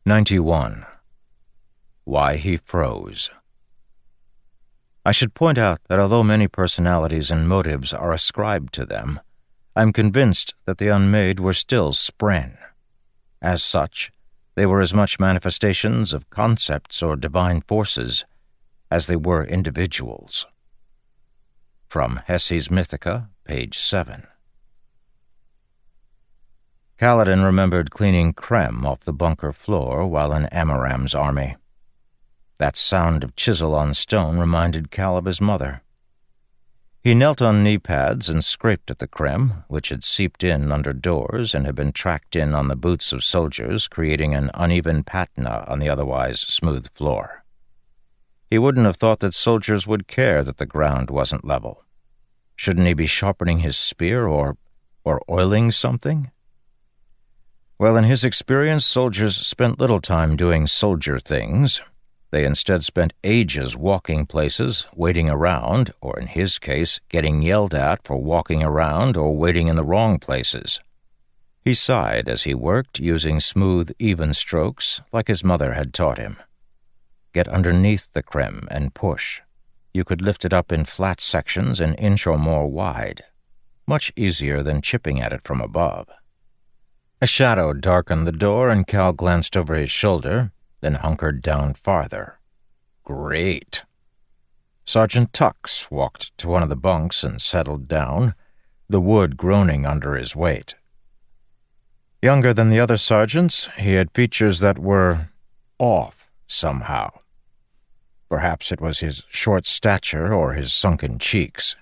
91. Why he froze. I should point out that although many personalities and motives are ascribed to them, I'm convinced that the unmade were still spren. As such, they were as much manifestations of concepts or divine forces as they were individuals. From Hessi's Mythica, page 7. Kaladin remembered cleaning creme off the bunker floor while in Amaram's army. That sound of chisel on stone reminded Kal of his mother. He knelt on knee pads and scraped at the creme, which had seeped in under doors and had been tracked in on the boots of soldiers, creating an uneven patina on the otherwise smooth floor. He wouldn't have thought that soldiers would care that the ground wasn't level. Shouldn't he be sharpening his spear or oiling something? Well, in his experience, soldiers spent little time doing soldier things. They instead spent ages walking places, waiting around, or in his case, getting yelled at for walking around or waiting in the wrong places. He sighed as he worked, using smooth, even strokes like his mother had taught him. Get underneath the creme and push. You could lift it up in flat sections an inch or more wide. Much easier than chipping at it from above. A shadow darkened the door, and Kal glanced over his shoulder, then hunkered down farther. Great. Sergeant Tux walked to one of the bunks and settled down, the wood groaning under his weight. Younger than the other sergeants, he had features that were off somehow. Perhaps it was his short stature or his sunken cheeks.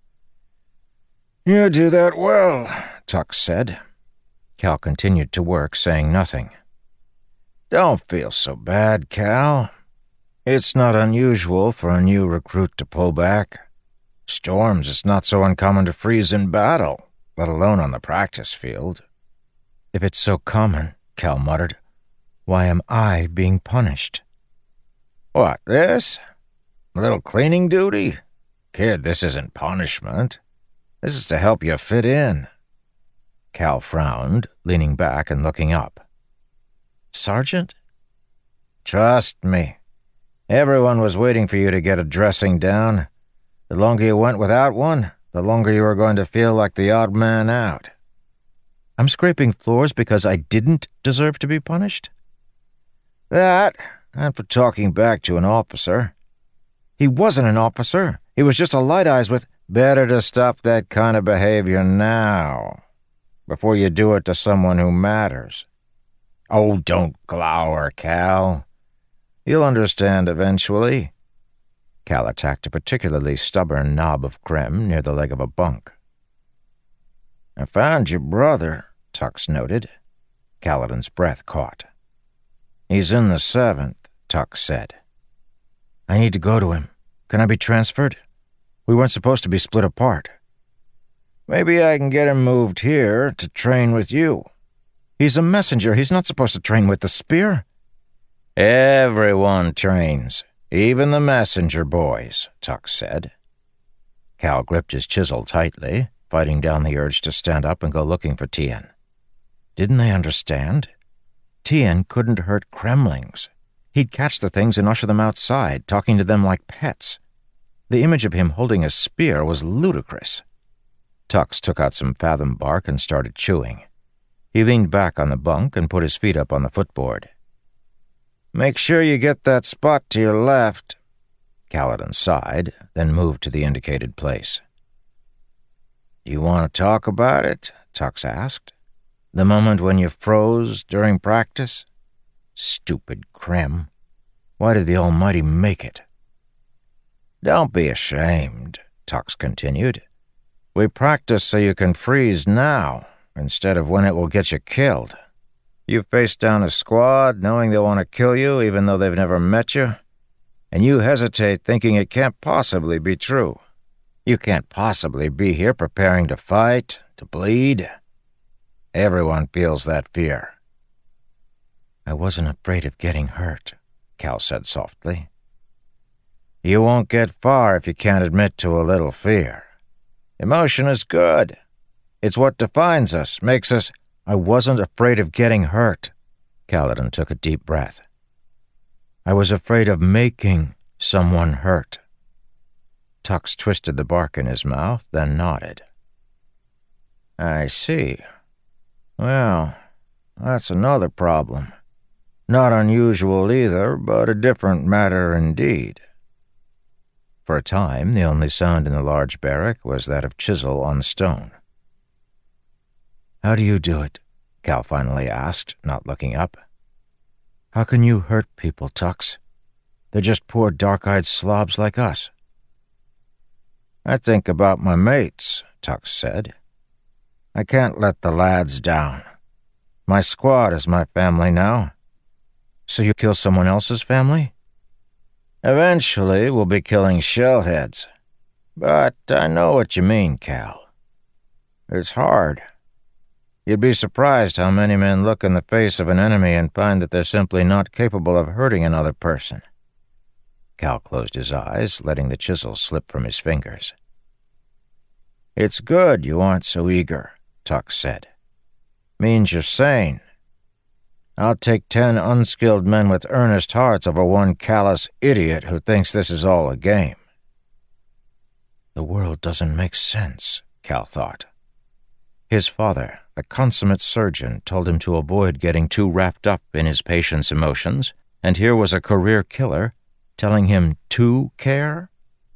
"You do that well," Tux said. Kal continued to work, saying nothing. "Don't feel so bad, Kal. It's not unusual for a new recruit to pull back. Storms, it's not so uncommon to freeze in battle, let alone on the practice field." "If it's so common," Kal muttered, "why am I being punished?" "What, this? A little cleaning duty? Kid, this isn't punishment. This is to help you fit in." Kal frowned, leaning back and looking up. "Sergeant?" "Trust me. Everyone was waiting for you to get a dressing down. The longer you went without one, the longer you were going to feel like the odd man out." "I'm scraping floors because I didn't deserve to be punished?" "That, and for talking back to an officer." "He wasn't an officer. He was just a light-eyes with—" "Better to stop that kind of behavior now, before you do it to someone who matters. Oh, don't glower, Kal. You'll understand eventually." Kal attacked a particularly stubborn knob of creme near the leg of a bunk. "I found your brother," Tux noted. Kaladin's breath caught. "He's in the 7th, Tux said. "I need to go to him. Can I be transferred? We weren't supposed to be split apart." "Maybe I can get him moved here to train with you." "He's a messenger. He's not supposed to train with the spear." "Everyone trains, even the messenger boys," Tux said. Kal gripped his chisel tightly, fighting down the urge to stand up and go looking for Tien. Didn't they understand? Tien couldn't hurt Kremlings. He'd catch the things and usher them outside, talking to them like pets. The image of him holding a spear was ludicrous. Tux took out some fathom bark and started chewing. He leaned back on the bunk and put his feet up on the footboard. "Make sure you get that spot to your left." Kaladin sighed, then moved to the indicated place. "Do you want to talk about it?" Tux asked. "The moment when you froze during practice?" Stupid creme. Why did the Almighty make it? "Don't be ashamed," Tux continued. "We practice so you can freeze now, instead of when it will get you killed. You face down a squad knowing they want to kill you even though they've never met you, and you hesitate thinking it can't possibly be true. You can't possibly be here preparing to fight, to bleed. Everyone feels that fear." "I wasn't afraid of getting hurt," Kal said softly. "You won't get far if you can't admit to a little fear. Emotion is good. It's what defines us, makes us—" "I wasn't afraid of getting hurt." Kaladin took a deep breath. I was afraid of making someone hurt. Tux twisted the bark in his mouth, then nodded. I see. Well, that's another problem. Not unusual either, but a different matter indeed. For a time, the only sound in the large barrack was that of chisel on stone. How do you do it? Cal finally asked, not looking up. How can you hurt people, Tux? They're just poor dark-eyed slobs like us. I think about my mates, Tux said. I can't let the lads down. My squad is my family now. So you kill someone else's family? Eventually, we'll be killing shellheads. But I know what you mean, Cal. It's hard. You'd be surprised how many men look in the face of an enemy and find that they're simply not capable of hurting another person. Cal closed his eyes, letting the chisel slip from his fingers. It's good you aren't so eager, Tux said. Means you're sane. I'll take 10 unskilled men with earnest hearts over one callous idiot who thinks this is all a game. The world doesn't make sense, Cal thought. His father, a consummate surgeon, told him to avoid getting too wrapped up in his patient's emotions, and here was a career killer telling him to care?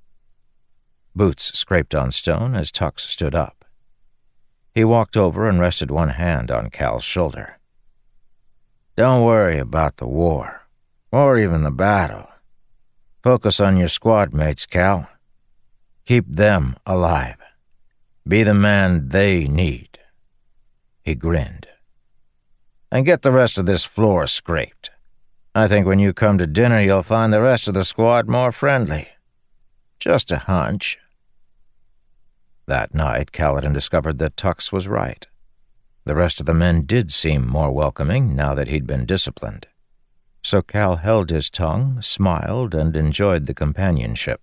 Boots scraped on stone as Tux stood up. He walked over and rested one hand on Cal's shoulder. Don't worry about the war, or even the battle. Focus on your squad mates, Cal. Keep them alive. Be the man they need. He grinned. And get the rest of this floor scraped. I think when you come to dinner, you'll find the rest of the squad more friendly. Just a hunch. That night, Kaladin discovered that Tux was right. The rest of the men did seem more welcoming now that he'd been disciplined. So Cal held his tongue, smiled, and enjoyed the companionship.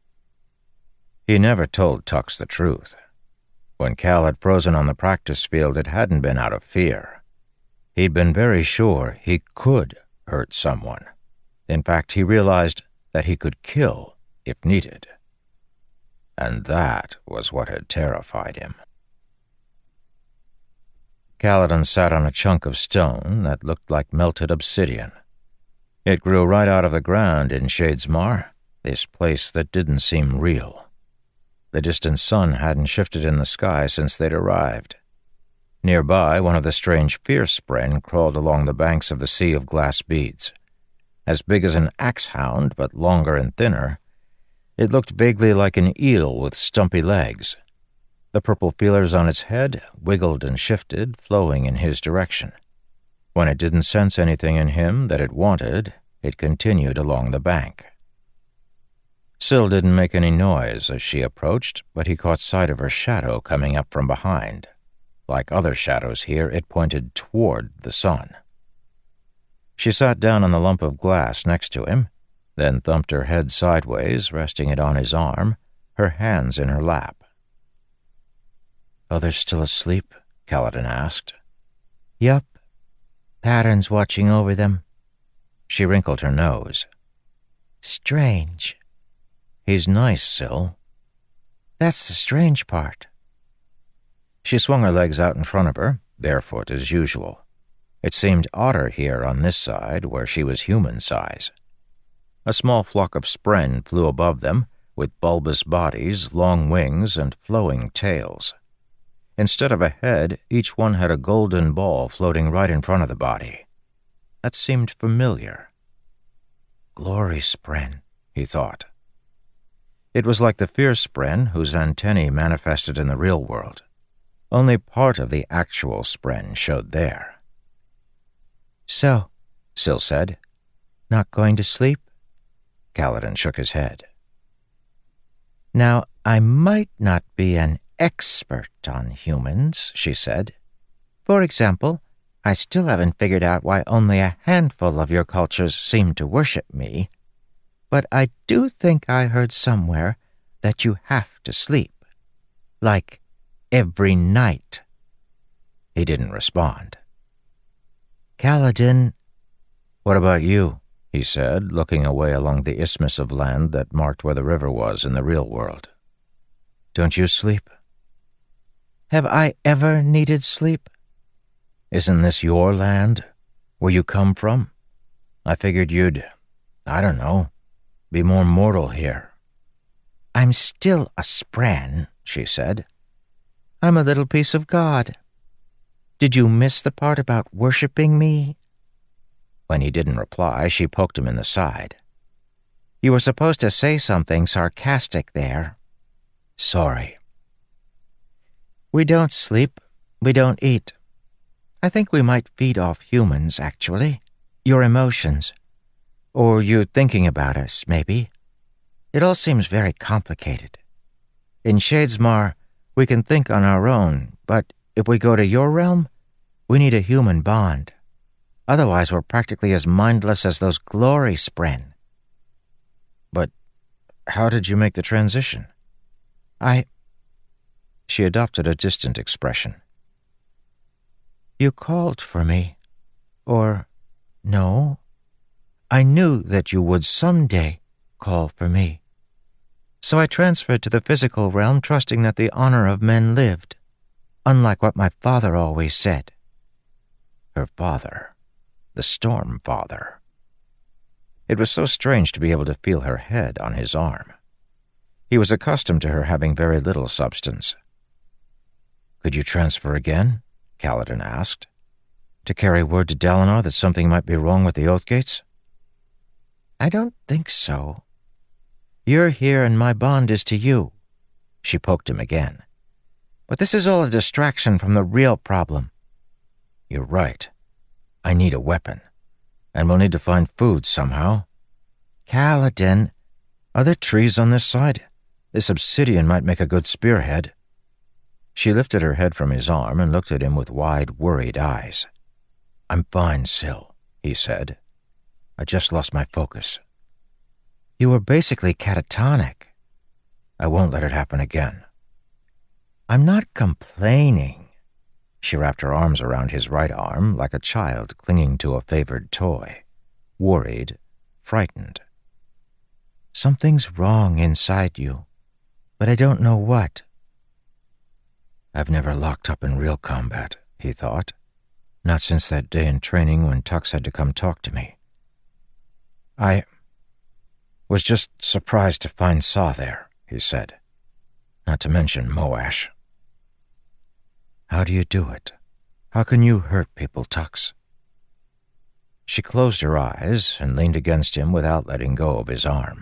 He never told Tux the truth. When Cal had frozen on the practice field, it hadn't been out of fear. He'd been very sure he could hurt someone. In fact, he realized that he could kill if needed. And that was what had terrified him. Kaladin sat on a chunk of stone that looked like melted obsidian. It grew right out of the ground in Shadesmar, this place that didn't seem real. The distant sun hadn't shifted in the sky since they'd arrived. Nearby, one of the strange fierce-spren crawled along the banks of the sea of glass beads. As big as an axe-hound, but longer and thinner, it looked vaguely like an eel with stumpy legs. The purple feelers on its head wiggled and shifted, flowing in his direction. When it didn't sense anything in him that it wanted, it continued along the bank. Syl didn't make any noise as she approached, but he caught sight of her shadow coming up from behind. Like other shadows here, it pointed toward the sun. She sat down on the lump of glass next to him, then thumped her head sideways, resting it on his arm, her hands in her lap. Others still asleep? Kaladin asked. Yup. Pattern's watching over them. She wrinkled her nose. Strange. He's nice, Syl. That's the strange part. She swung her legs out in front of her, barefoot as usual. It seemed odder here on this side, where she was human size. A small flock of spren flew above them, with bulbous bodies, long wings, and flowing tails. Instead of a head, each one had a golden ball floating right in front of the body. That seemed familiar. Glory spren, he thought. It was like the fierce spren whose antennae manifested in the real world. Only part of the actual spren showed there. So, Syl said, not going to sleep? Kaladin shook his head. Now, I might not be an expert on humans, she said. For example, I still haven't figured out why only a handful of your cultures seem to worship me. But I do think I heard somewhere that you have to sleep. Like every night. He didn't respond. Kaladin. What about you? He said, looking away along the isthmus of land that marked where the river was in the real world. Don't you sleep? Have I ever needed sleep? Isn't this your land, where you come from? I figured you'd, I don't know, be more mortal here. I'm still a Spren, she said. I'm a little piece of God. Did you miss the part about worshipping me? When he didn't reply, she poked him in the side. You were supposed to say something sarcastic there. Sorry. We don't sleep. We don't eat. I think we might feed off humans, actually. Your emotions. Or you thinking about us, maybe. It all seems very complicated. In Shadesmar, we can think on our own, but if we go to your realm, we need a human bond. Otherwise, we're practically as mindless as those glory spren. But how did you make the transition? She adopted a distant expression. You called for me. Or, no. I knew that you would someday call for me. So I transferred to the physical realm, trusting that the honor of men lived, unlike what my father always said. Her father. The Storm Father. It was so strange to be able to feel her head on his arm. He was accustomed to her having very little substance. Could you transfer again? Kaladin asked. To carry word to Dalinar that something might be wrong with the Oathgates? I don't think so. You're here and my bond is to you. She poked him again. But this is all a distraction from the real problem. You're right. I need a weapon. And we'll need to find food somehow. Kaladin, are there trees on this side? This obsidian might make a good spearhead. She lifted her head from his arm and looked at him with wide, worried eyes. I'm fine, Syl, he said. I just lost my focus. You were basically catatonic. I won't let it happen again. I'm not complaining. She wrapped her arms around his right arm like a child clinging to a favored toy, worried, frightened. Something's wrong inside you, but I don't know what. I've never locked up in real combat, he thought. Not since that day in training when Tux had to come talk to me. I was just surprised to find Saw there, he said. Not to mention Moash. How do you do it? How can you hurt people, Tux? She closed her eyes and leaned against him without letting go of his arm.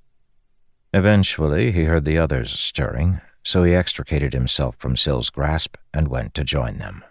Eventually, he heard the others stirring, so he extricated himself from Syl's grasp and went to join them.